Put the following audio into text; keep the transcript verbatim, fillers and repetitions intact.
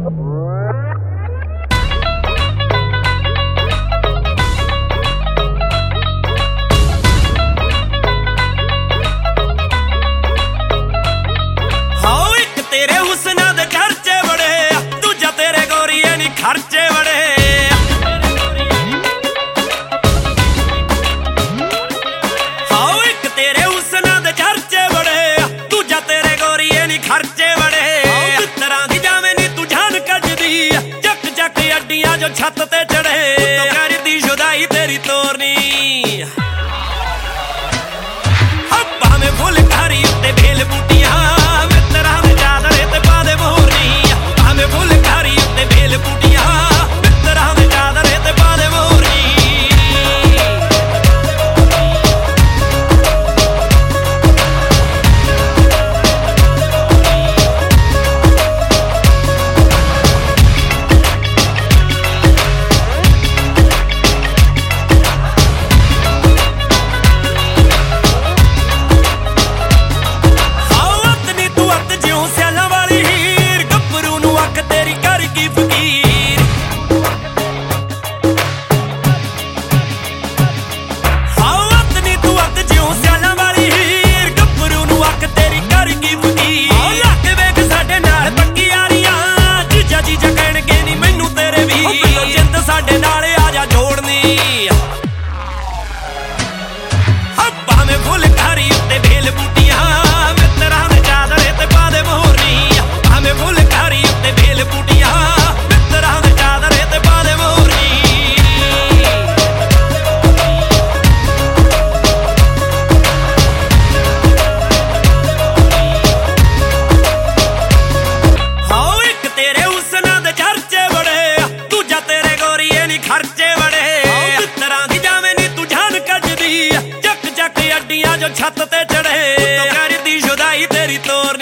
खर्चे बड़े हाओ एक तेरे हुस्ना दे चर्चे बड़े दूजा तेरे गोरीए नी खर्चे बड़े तरह दी जावे नी तू जान कजदी चक चक अड्डियां जो छत ते चढ़े तो करदी जुदाई तेरी तोरनी हब्बा में फुल कारी उत्ते बेल बूटियां मित्तरां दे चादरे ते पा दे मोरनी हमें फुल कारी उत्ते बेल बूटियां साडे नाल आजा जोड़नी हब्बा में फुल कारी उत्ते बेल बूटियां मित्तरां दे चादरे ते पा दे मोरनी हमें फुल कारी उत्ते बेल बूटियां मित्तरां दे चादरे ते पा दे मोरनी हाओ एक तेरे हुस्ना दे चर्चे बड़े दूजा तेरे खर्चे बड़े तरह दी जावे नी तू जान कजदी चक चक अड्डियां जो छत ते चढ़े तो करदी जुदाई तेरी तोर